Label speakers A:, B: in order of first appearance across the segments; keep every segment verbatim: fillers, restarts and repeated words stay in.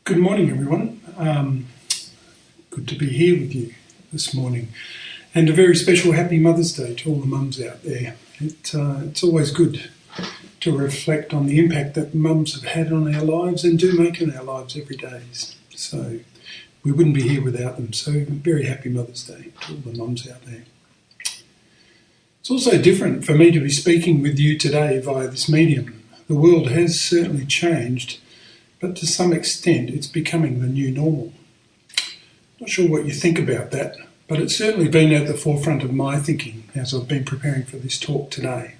A: Good morning, everyone. Um, good to be here with you this morning. And a very special happy Mother's Day to all the mums out there. It, uh, it's always good to reflect on the impact that mums have had on our lives and do make in our lives every day. So we wouldn't be here without them. So very happy Mother's Day to all the mums out there. It's also different for me to be speaking with you today via this medium. The world has certainly changed, but to some extent it's becoming the new normal. Not sure what you think about that, but it's certainly been at the forefront of my thinking as I've been preparing for this talk today.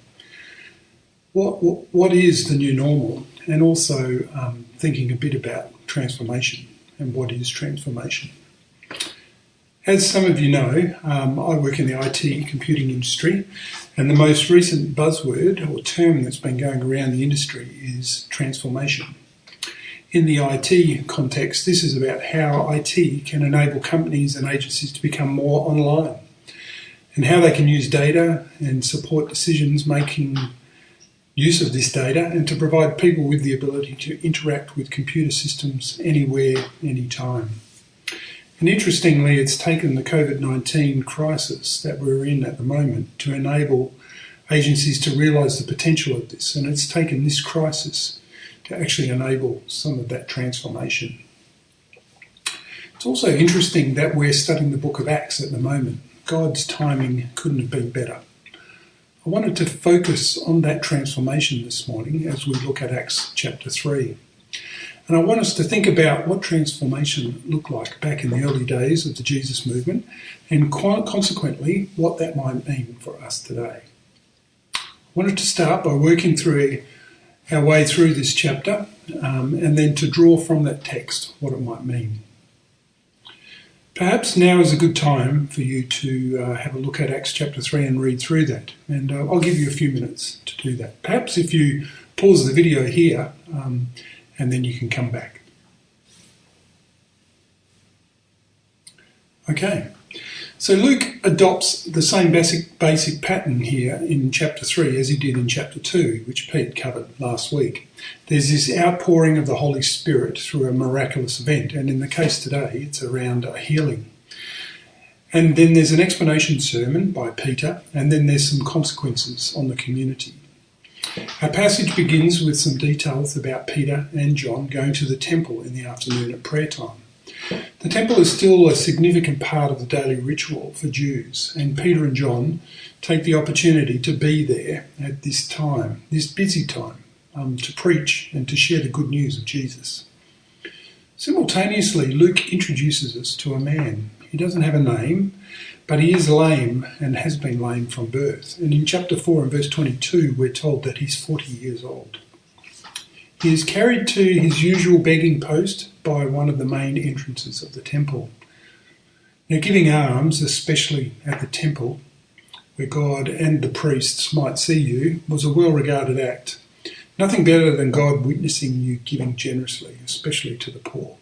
A: What what, what is the new normal? And also um, thinking a bit about transformation and what is transformation. As some of you know, um, I work in the I T computing industry, and the most recent buzzword or term that's been going around the industry is transformation. In the I T context, this is about how I T can enable companies and agencies to become more online, and how they can use data and support decisions making use of this data, and to provide people with the ability to interact with computer systems anywhere, anytime. And interestingly, it's taken the COVID nineteen crisis that we're in at the moment to enable agencies to realise the potential of this, and it's taken this crisis to actually enable some of that transformation. It's also interesting that we're studying the book of Acts at the moment. God's timing couldn't have been better. I wanted to focus on that transformation this morning as we look at Acts chapter three. And I want us to think about what transformation looked like back in the early days of the Jesus movement, and consequently what that might mean for us today. I wanted to start by working through our way through this chapter, um, and then to draw from that text what it might mean. Perhaps now is a good time for you to uh, have a look at Acts chapter three and read through that, and uh, I'll give you a few minutes to do that. Perhaps if you pause the video here, um, and then you can come back. Okay, so Luke adopts the same basic, basic pattern here in chapter three as he did in chapter two, which Pete covered last week. There's this outpouring of the Holy Spirit through a miraculous event, and in the case today, it's around a healing. And then there's an explanation sermon by Peter, and then there's some consequences on the community. Our passage begins with some details about Peter and John going to the temple in the afternoon at prayer time. The temple is still a significant part of the daily ritual for Jews, and Peter and John take the opportunity to be there at this time, this busy time, um, to preach and to share the good news of Jesus. Simultaneously, Luke introduces us to a man. He doesn't have a name, but he is lame and has been lame from birth. And in chapter four and verse twenty-two, we're told that he's forty years old. He is carried to his usual begging post by one of the main entrances of the temple. Now, giving alms, especially at the temple, where God and the priests might see you, was a well-regarded act. Nothing better than God witnessing you giving generously, especially to the poor.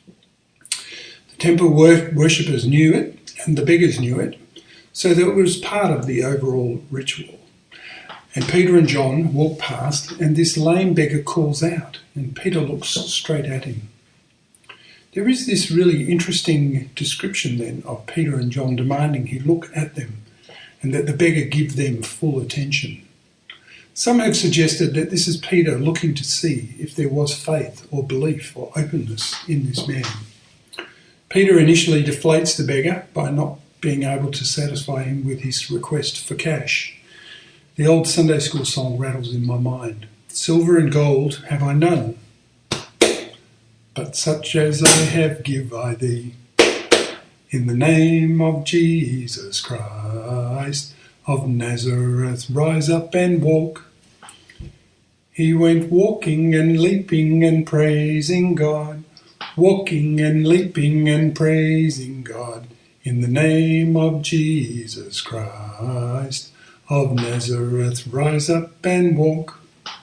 A: The temple wor- worshippers knew it, and the beggars knew it, so that it was part of the overall ritual. And Peter and John walk past, and this lame beggar calls out, and Peter looks straight at him. There is this really interesting description then of Peter and John demanding he look at them, and that the beggar give them full attention. Some have suggested that this is Peter looking to see if there was faith or belief or openness in this man. Peter initially deflates the beggar by not being able to satisfy him with his request for cash. The old Sunday school song rattles in my mind. Silver and gold have I none, but such as I have give I thee. In the name of Jesus Christ of Nazareth, rise up and walk. He went walking and leaping and praising God, walking and leaping and praising God, in the name of Jesus Christ of Nazareth, rise up and walk.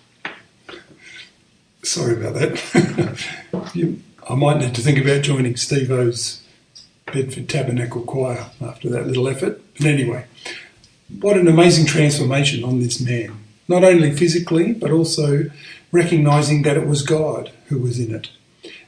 A: Sorry about that. you, I might need to think about joining Steve-O's Bedford Tabernacle Choir after that little effort. But anyway, what an amazing transformation on this man. Not only physically, but also recognising that it was God who was in it.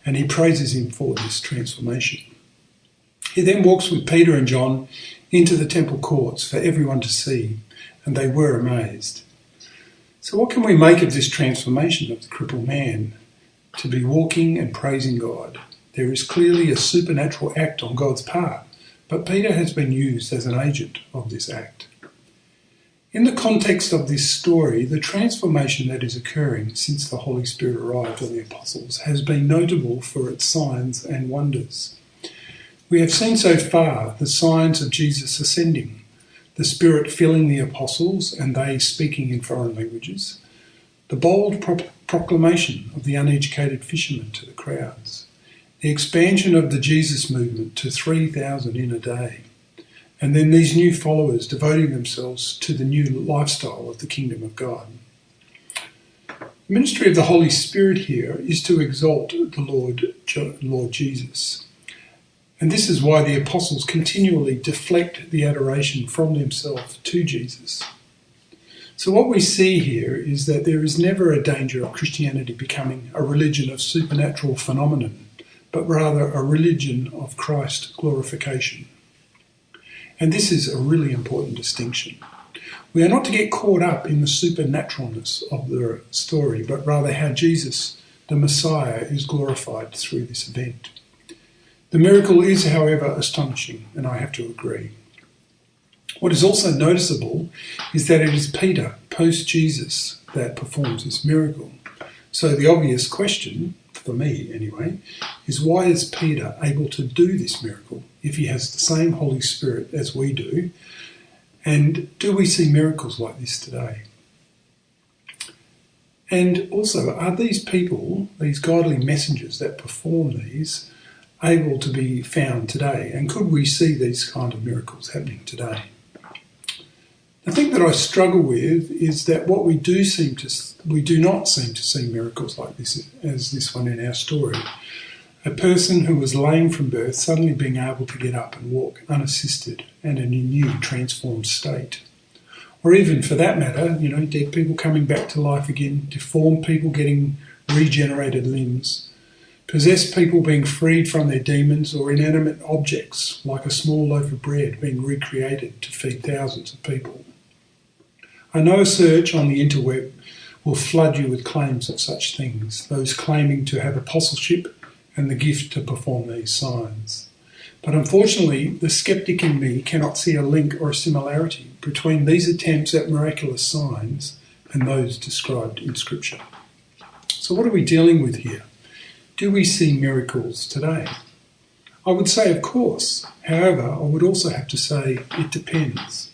A: and he praises him for this transformation. He then walks with Peter and John into the temple courts for everyone to see, and they were amazed. So what can we make of this transformation of the crippled man to be walking and praising God? There is clearly a supernatural act on God's part, but Peter has been used as an agent of this act. In the context of this story, the transformation that is occurring since the Holy Spirit arrived on the apostles has been notable for its signs and wonders. We have seen so far the signs of Jesus ascending, the Spirit filling the apostles and they speaking in foreign languages, the bold pro- proclamation of the uneducated fishermen to the crowds, the expansion of the Jesus movement to three thousand in a day, and then these new followers devoting themselves to the new lifestyle of the kingdom of God. The ministry of the Holy Spirit here is to exalt the Lord, Lord Jesus. And this is why the apostles continually deflect the adoration from themselves to Jesus. So what we see here is that there is never a danger of Christianity becoming a religion of supernatural phenomenon, but rather a religion of Christ glorification. And this is a really important distinction. We are not to get caught up in the supernaturalness of the story, but rather how Jesus, the Messiah, is glorified through this event. The miracle is, however, astonishing, and I have to agree. What is also noticeable is that it is Peter, post-Jesus, that performs this miracle. So the obvious question, for me anyway, is why is Peter able to do this miracle if he has the same Holy Spirit as we do? And do we see miracles like this today? And also, are these people, these godly messengers that perform these, able to be found today? And could we see these kind of miracles happening today? The thing that I struggle with is that what we do seem to, we do not seem to see miracles like this as this one in our story. A person who was lame from birth suddenly being able to get up and walk unassisted and in a new transformed state. Or even for that matter, you know, dead people coming back to life again, deformed people getting regenerated limbs, possessed people being freed from their demons, or inanimate objects like a small loaf of bread being recreated to feed thousands of people. I know a search on the interweb will flood you with claims of such things, those claiming to have apostleship and the gift to perform these signs. But unfortunately, the skeptic in me cannot see a link or a similarity between these attempts at miraculous signs and those described in Scripture. So what are we dealing with here? Do we see miracles today? I would say, of course. However, I would also have to say it depends.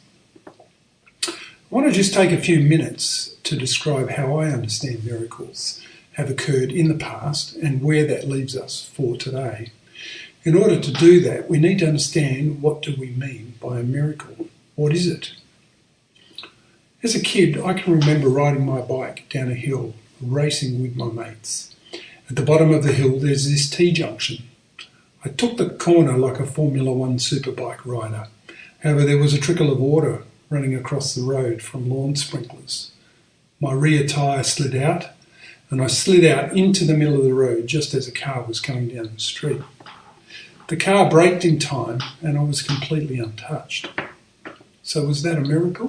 A: I want to just take a few minutes to describe how I understand miracles have occurred in the past and where that leaves us for today. In order to do that, we need to understand, what do we mean by a miracle? What is it? As a kid, I can remember riding my bike down a hill, racing with my mates. At the bottom of the hill, there's this T-junction. I took the corner like a Formula One superbike rider. However, there was a trickle of water running across the road from lawn sprinklers. My rear tyre slid out, and I slid out into the middle of the road just as a car was coming down the street. The car braked in time, and I was completely untouched. So was that a miracle?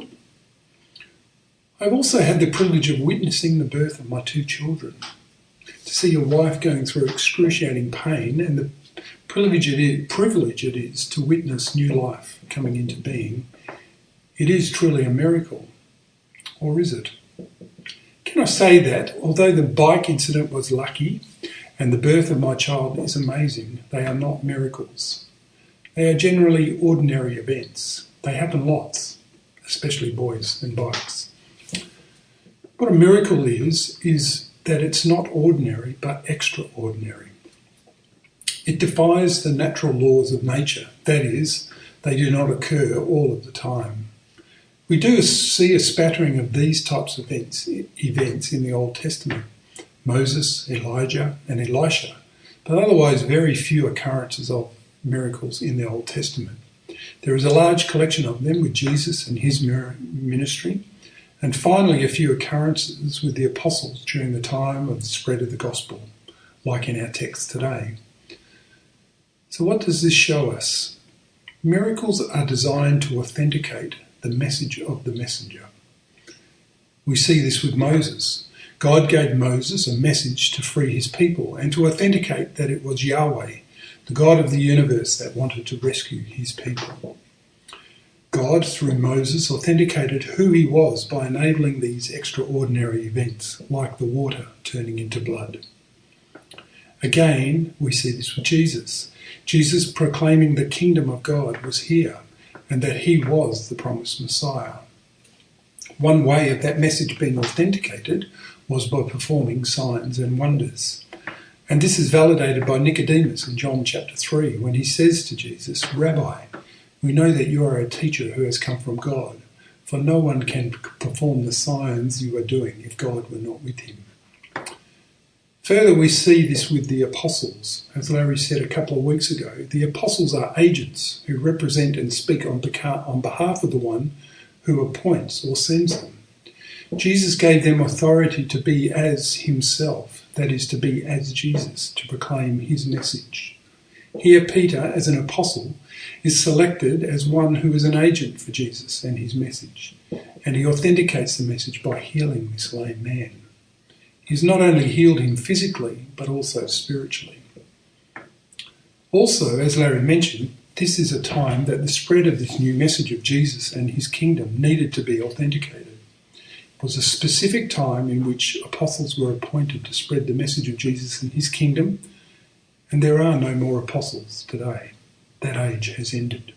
A: I've also had the privilege of witnessing the birth of my two children. To see your wife going through excruciating pain and the privilege it is, privilege it is to witness new life coming into being, it is truly a miracle. Or is it? Can I say that, although the bike incident was lucky and the birth of my child is amazing, they are not miracles. They are generally ordinary events. They happen lots, especially boys and bikes. What a miracle is, is that it's not ordinary but extraordinary. It defies the natural laws of nature. That is, they do not occur all of the time. We do see a spattering of these types of events, events in the Old Testament. Moses, Elijah and Elisha, but otherwise very few occurrences of miracles in the Old Testament. There is a large collection of them with Jesus and his ministry, and finally a few occurrences with the apostles during the time of the spread of the gospel, like in our text today. So what does this show us? Miracles are designed to authenticate the message of the messenger. We see this with Moses. God gave Moses a message to free his people and to authenticate that it was Yahweh, the God of the universe, that wanted to rescue his people. God, through Moses, authenticated who he was by enabling these extraordinary events, like the water turning into blood. Again, we see this with Jesus. Jesus proclaiming the kingdom of God was here and that he was the promised Messiah. One way of that message being authenticated was by performing signs and wonders. And this is validated by Nicodemus in John chapter three when he says to Jesus, "Rabbi, we know that you are a teacher who has come from God, for no one can perform the signs you are doing if God were not with him." Further, we see this with the apostles. As Larry said a couple of weeks ago, the apostles are agents who represent and speak on behalf of the one who appoints or sends them. Jesus gave them authority to be as himself, that is, to be as Jesus, to proclaim his message. Here, Peter, as an apostle, is selected as one who is an agent for Jesus and his message, and he authenticates the message by healing this lame man. He's not only healed him physically, but also spiritually. Also, as Larry mentioned, this is a time that the spread of this new message of Jesus and his kingdom needed to be authenticated. It was a specific time in which apostles were appointed to spread the message of Jesus and his kingdom, and there are no more apostles today. That age has ended.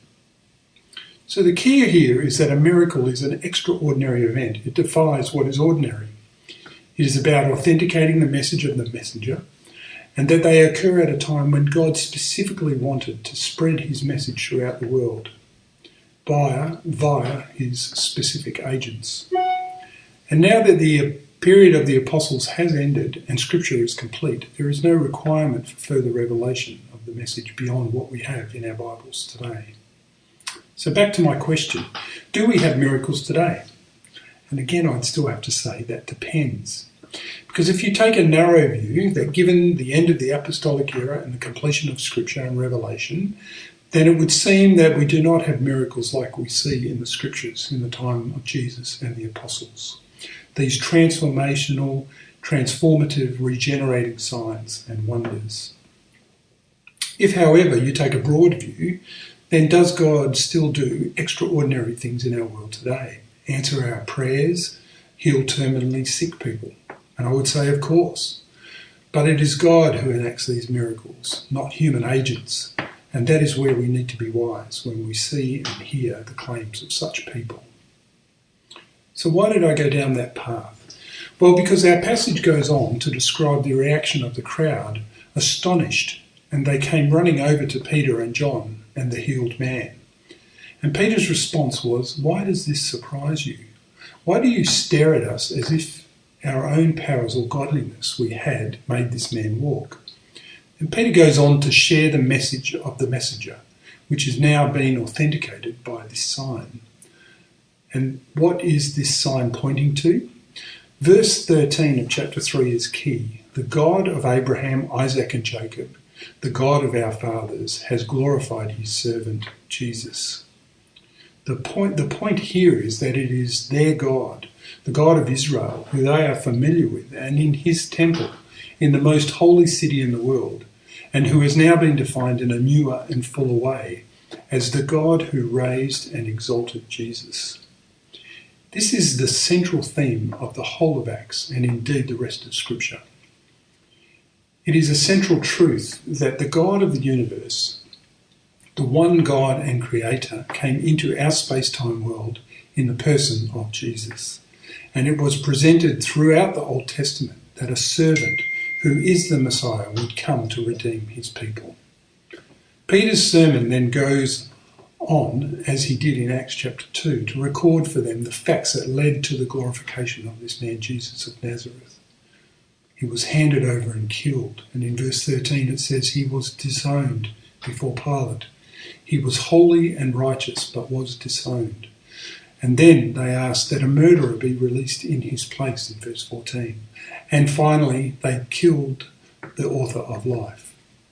A: So the key here is that a miracle is an extraordinary event. It defies what is ordinary. It is about authenticating the message of the messenger, and that they occur at a time when God specifically wanted to spread his message throughout the world via, via his specific agents. And now that the period of the apostles has ended and Scripture is complete, there is no requirement for further revelation of the message beyond what we have in our Bibles today. So back to my question, do we have miracles today? And again, I'd still have to say that depends. Because if you take a narrow view that given the end of the apostolic era and the completion of Scripture and Revelation, then it would seem that we do not have miracles like we see in the Scriptures in the time of Jesus and the apostles. These transformational, transformative, regenerating signs and wonders. If, however, you take a broad view, then does God still do extraordinary things in our world today? Answer our prayers, heal terminally sick people? And I would say, of course. But it is God who enacts these miracles, not human agents. And that is where we need to be wise when we see and hear the claims of such people. So why did I go down that path? Well, because our passage goes on to describe the reaction of the crowd, astonished, and they came running over to Peter and John and the healed man. And Peter's response was, "Why does this surprise you? Why do you stare at us as if our own powers or godliness we had made this man walk?" And Peter goes on to share the message of the messenger, which has now been authenticated by this sign. And what is this sign pointing to? Verse thirteen of chapter three is key. The God of Abraham, Isaac and Jacob, the God of our fathers, has glorified his servant Jesus. The point, the point here is that it is their God, the God of Israel, who they are familiar with, and in his temple, in the most holy city in the world, and who has now been defined in a newer and fuller way as the God who raised and exalted Jesus. This is the central theme of the whole of Acts, and indeed the rest of Scripture. It is a central truth that the God of the universe, the one God and Creator, came into our space-time world in the person of Jesus. And it was presented throughout the Old Testament that a servant who is the Messiah would come to redeem his people. Peter's sermon then goes on, as he did in Acts chapter two, to record for them the facts that led to the glorification of this man Jesus of Nazareth. He was handed over and killed, and in verse thirteen it says he was disowned before Pilate. He was holy and righteous, but was disowned. And then they asked that a murderer be released in his place in verse fourteen. And finally, they killed the author of life.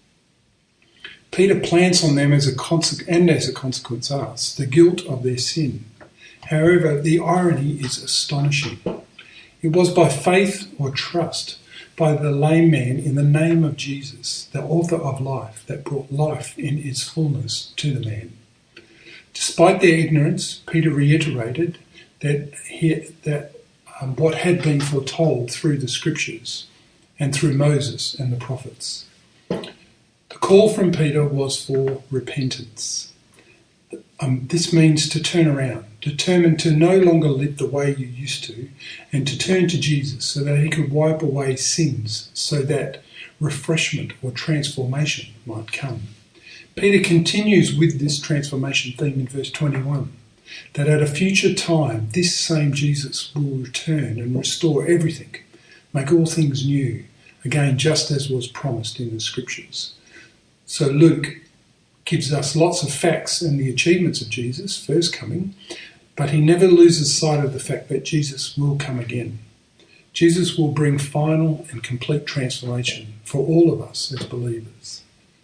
A: Peter plants on them as a conse- and as a consequence us, the guilt of their sin. However, the irony is astonishing. It was by faith or trust, by the lame man in the name of Jesus, the author of life, that brought life in its fullness to the man. Despite their ignorance, Peter reiterated that, he, that um, what had been foretold through the scriptures and through Moses and the prophets. The call from Peter was for repentance. Um, this means to turn around, determined to no longer live the way you used to, and to turn to Jesus so that he could wipe away sins, so that refreshment or transformation might come. Peter continues with this transformation theme in verse twenty-one, that at a future time this same Jesus will return and restore everything, make all things new, again just as was promised in the scriptures. So Luke gives us lots of facts and the achievements of Jesus' first coming, but he never loses sight of the fact that Jesus will come again. Jesus will bring final and complete transformation for all of us as believers.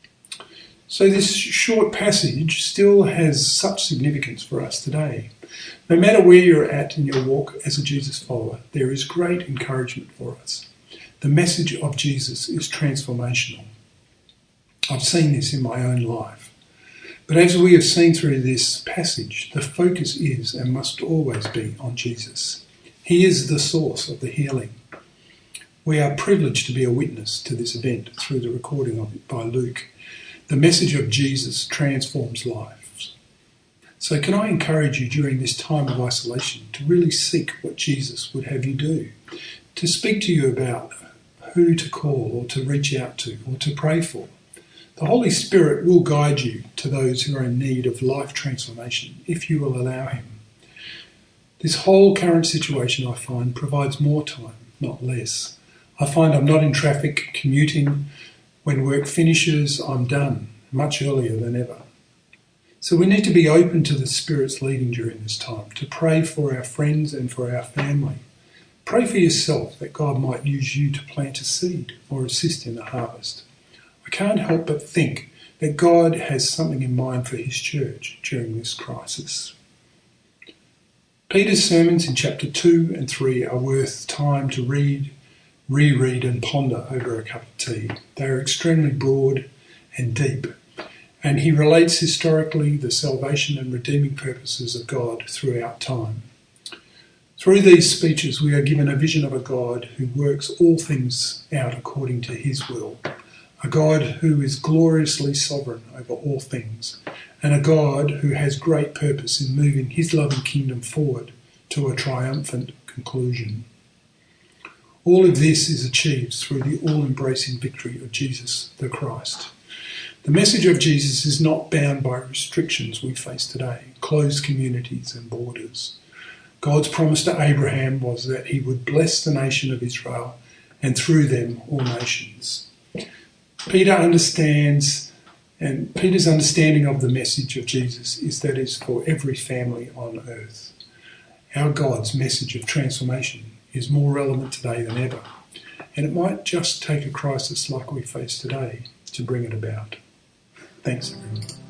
A: So this short passage still has such significance for us today. No matter where you're at in your walk as a Jesus follower, there is great encouragement for us. The message of Jesus is transformational. I've seen this in my own life. But as we have seen through this passage, the focus is and must always be on Jesus. He is the source of the healing. We are privileged to be a witness to this event through the recording of it by Luke. The message of Jesus transforms lives. So can I encourage you during this time of isolation to really seek what Jesus would have you do, to speak to you about who to call or to reach out to or to pray for. The Holy Spirit will guide you to those who are in need of life transformation if you will allow him. This whole current situation, I find, provides more time, not less. I find I'm not in traffic, commuting. When work finishes, I'm done, much earlier than ever. So we need to be open to the Spirit's leading during this time, to pray for our friends and for our family. Pray for yourself that God might use you to plant a seed or assist in the harvest. I can't help but think that God has something in mind for his church during this crisis. Peter's sermons in chapter two and three are worth time to read, reread and ponder over a cup of tea. They are extremely broad and deep, and he relates historically the salvation and redeeming purposes of God throughout time. Through these speeches we are given a vision of a God who works all things out according to his will, a God who is gloriously sovereign over all things, and a God who has great purpose in moving his loving kingdom forward to a triumphant conclusion. All of this is achieved through the all-embracing victory of Jesus the Christ. The message of Jesus is not bound by restrictions we face today, closed communities and borders. God's promise to Abraham was that he would bless the nation of Israel and through them all nations. Peter understands, and Peter's understanding of the message of Jesus is that it's for every family on earth. Our God's message of transformation is more relevant today than ever, and it might just take a crisis like we face today to bring it about. Thanks, everyone.